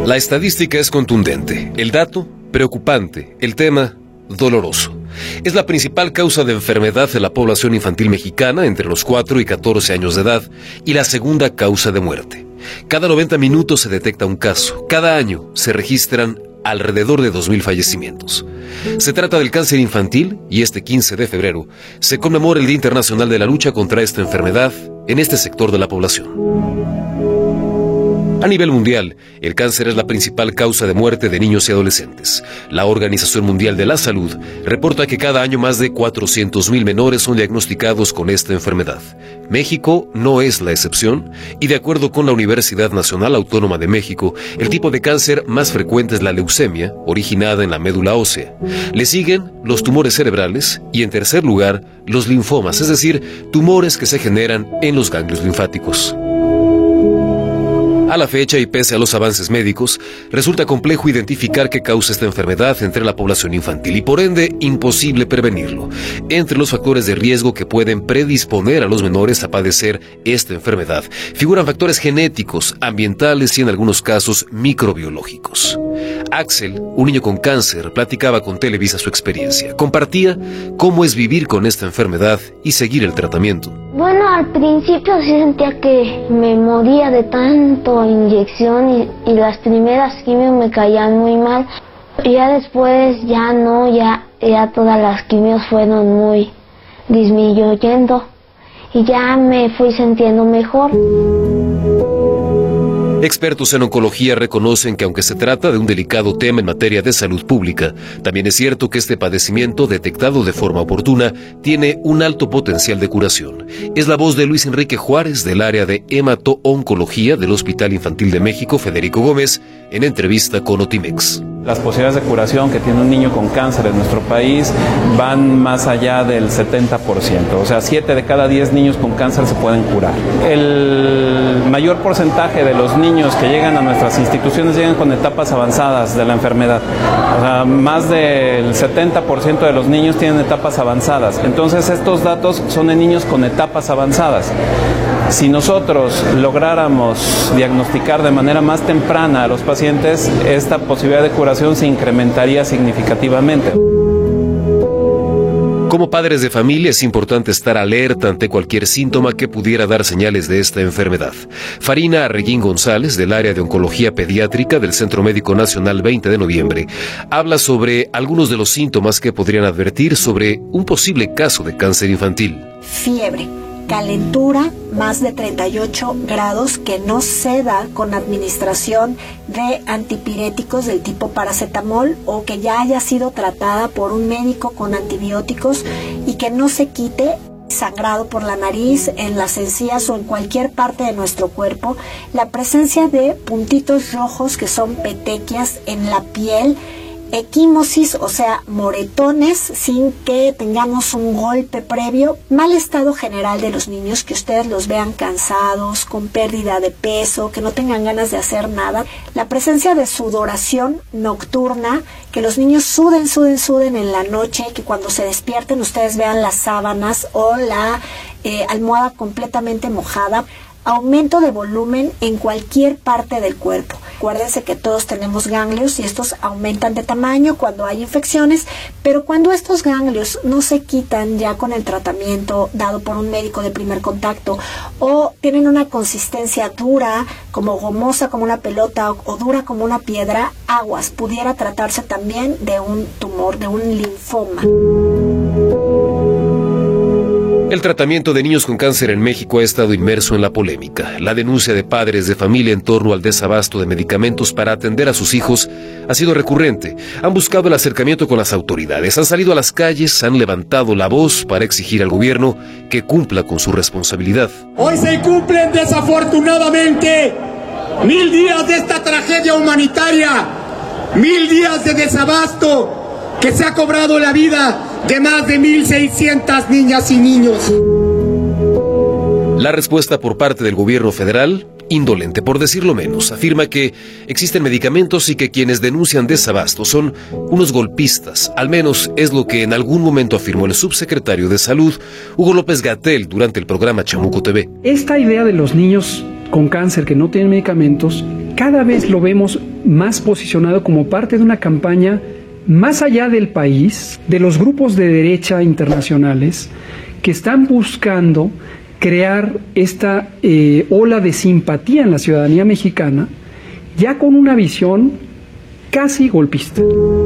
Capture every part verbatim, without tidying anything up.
La estadística es contundente, el dato preocupante, el tema doloroso. Es la principal causa de enfermedad de la población infantil mexicana entre los cuatro y catorce años de edad y la segunda causa de muerte. Cada noventa minutos se detecta un caso. Cada año se registran alrededor de dos mil fallecimientos. Se trata del cáncer infantil y este quince de febrero se conmemora el Día Internacional de la Lucha contra esta enfermedad en este sector de la población. A nivel mundial, el cáncer es la principal causa de muerte de niños y adolescentes. La Organización Mundial de la Salud reporta que cada año más de cuatrocientos mil menores son diagnosticados con esta enfermedad. México no es la excepción y de acuerdo con la Universidad Nacional Autónoma de México, el tipo de cáncer más frecuente es la leucemia, originada en la médula ósea. Le siguen los tumores cerebrales y en tercer lugar, los linfomas, es decir, tumores que se generan en los ganglios linfáticos. A la fecha y pese a los avances médicos, resulta complejo identificar qué causa esta enfermedad entre la población infantil y por ende imposible prevenirlo. Entre los factores de riesgo que pueden predisponer a los menores a padecer esta enfermedad figuran factores genéticos, ambientales y en algunos casos microbiológicos. Axel, un niño con cáncer, platicaba con Televisa su experiencia. Compartía cómo es vivir con esta enfermedad y seguir el tratamiento. Bueno, al principio sí sentía que me moría de tanto inyección y, y las primeras quimios me caían muy mal. Ya después ya no, ya, ya todas las quimios fueron muy disminuyendo y ya me fui sintiendo mejor. Expertos en oncología reconocen que aunque se trata de un delicado tema en materia de salud pública, también es cierto que este padecimiento, detectado de forma oportuna, tiene un alto potencial de curación. Es la voz de Luis Enrique Juárez, del área de hemato-oncología del Hospital Infantil de México, Federico Gómez, en entrevista con Notimex. Las posibilidades de curación que tiene un niño con cáncer en nuestro país van más allá del setenta por ciento. O sea, siete de cada diez niños con cáncer se pueden curar. El mayor porcentaje de los niños que llegan a nuestras instituciones llegan con etapas avanzadas de la enfermedad. O sea, más del setenta por ciento de los niños tienen etapas avanzadas. Entonces, estos datos son de niños con etapas avanzadas. Si nosotros lográramos diagnosticar de manera más temprana a los pacientes, esta posibilidad de curación se incrementaría significativamente. Como padres de familia es importante estar alerta ante cualquier síntoma que pudiera dar señales de esta enfermedad. Farina Arreguín González, del área de oncología pediátrica del Centro Médico Nacional veinte de noviembre, habla sobre algunos de los síntomas que podrían advertir sobre un posible caso de cáncer infantil. Fiebre, calentura más de treinta y ocho grados que no se da con administración de antipiréticos del tipo paracetamol o que ya haya sido tratada por un médico con antibióticos y que no se quite. Sangrado por la nariz, en las encías o en cualquier parte de nuestro cuerpo, la presencia de puntitos rojos que son petequias en la piel, equimosis, o sea, moretones sin que tengamos un golpe previo, mal estado general de los niños, que ustedes los vean cansados, con pérdida de peso, que no tengan ganas de hacer nada, la presencia de sudoración nocturna, que los niños suden, suden, suden en la noche, que cuando se despierten ustedes vean las sábanas o la eh, almohada completamente mojada, aumento de volumen en cualquier parte del cuerpo. Acuérdense que todos tenemos ganglios y estos aumentan de tamaño cuando hay infecciones, pero cuando estos ganglios no se quitan ya con el tratamiento dado por un médico de primer contacto o tienen una consistencia dura, como gomosa como una pelota o, o dura como una piedra, aguas, pudiera tratarse también de un tumor, de un linfoma. El tratamiento de niños con cáncer en México ha estado inmerso en la polémica. La denuncia de padres de familia en torno al desabasto de medicamentos para atender a sus hijos ha sido recurrente. Han buscado el acercamiento con las autoridades, han salido a las calles, han levantado la voz para exigir al gobierno que cumpla con su responsabilidad. Hoy se cumplen desafortunadamente mil días de esta tragedia humanitaria, mil días de desabasto que se ha cobrado la vida de más de mil seiscientas niñas y niños. La respuesta por parte del gobierno federal, indolente por decirlo menos, afirma que existen medicamentos y que quienes denuncian desabasto son unos golpistas. Al menos es lo que en algún momento afirmó el subsecretario de Salud, Hugo López-Gatell, durante el programa Chamuco T V. Esta idea de los niños con cáncer que no tienen medicamentos, cada vez lo vemos más posicionado como parte de una campaña más allá del país, de los grupos de derecha internacionales que están buscando crear esta eh, ola de simpatía en la ciudadanía mexicana, ya con una visión casi golpista.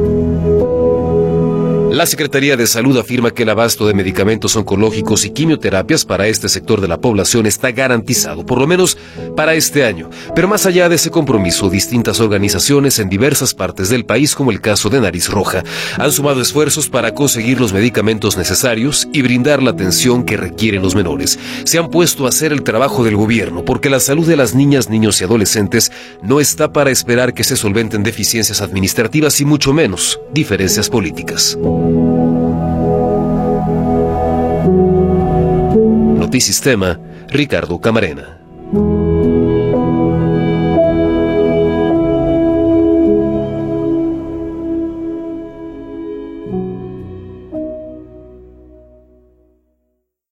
La Secretaría de Salud afirma que el abasto de medicamentos oncológicos y quimioterapias para este sector de la población está garantizado, por lo menos para este año. Pero más allá de ese compromiso, distintas organizaciones en diversas partes del país, como el caso de Nariz Roja, han sumado esfuerzos para conseguir los medicamentos necesarios y brindar la atención que requieren los menores. Se han puesto a hacer el trabajo del gobierno, porque la salud de las niñas, niños y adolescentes no está para esperar que se solventen deficiencias administrativas y mucho menos diferencias políticas. Notisistema, Ricardo Camarena.